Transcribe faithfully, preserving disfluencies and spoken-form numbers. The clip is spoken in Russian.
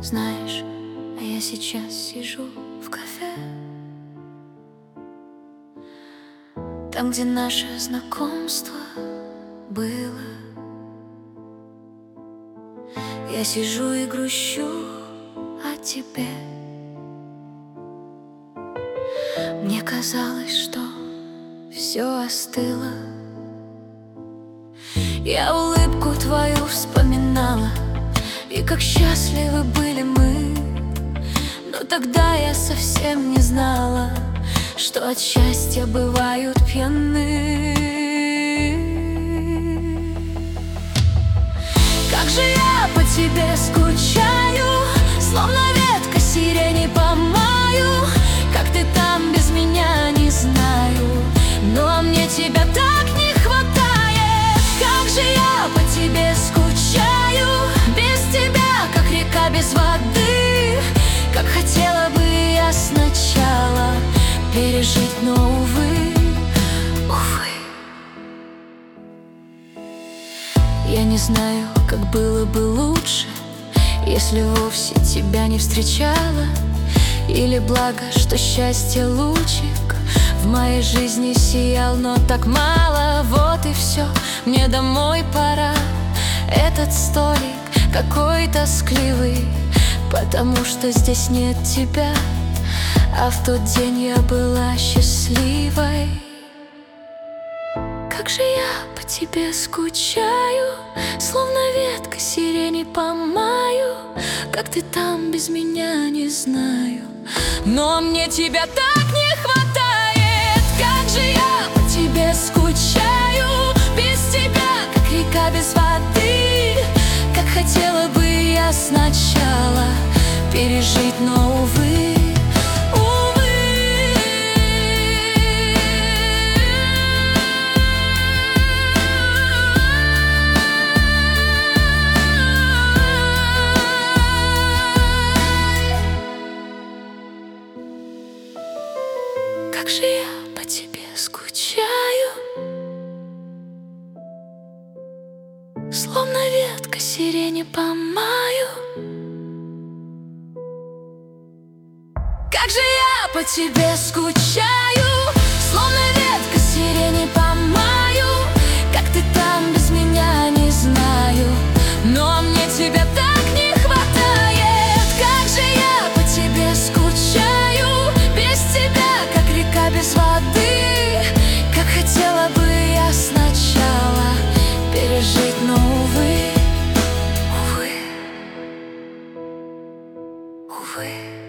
Знаешь, а я сейчас сижу в кафе, там, где наше знакомство было. Я сижу и грущу о тебе. Мне казалось, что все остыло. Я улыбку твою вспоминала, и как счастливы были мы. Но тогда я совсем не знала, что от счастья бывают пьяны. Как же я по тебе скучаю, словно ветка сирени по маю. Как ты там без меня, не знаю, но мне тебя так не хватает. Как же я по тебе скучаю, без тебя, как река без воды. Как хотела бы я сначала пережить, но, увы, увы. Я не знаю, как было бы лучше, если вовсе тебя не встречала. Или благо, что счастье лучик в моей жизни сиял, но так мало. Вот и все, мне домой пора. Этот столик какой тоскливый, потому что здесь нет тебя. А в тот день я была счастливой. Как же я по тебе скучаю, словно ветка сирени по маю. Как ты там без меня, не знаю, но мне тебя так не хватает. Как же я по тебе скучаю, без тебя, как река без воды. Как хотела бы я сначала пережить, но, увы, увы. Как же я по тебе скучаю, словно ветка сирени по маю. Как же я по тебе скучаю, словно ветка сирени по маю. Как ты там без меня, не знаю, но мне тебя так не хватает. Как же я по тебе скучаю, без тебя, как река без воды. Как хотела бы я сначала пережить, но, увы, увы, увы.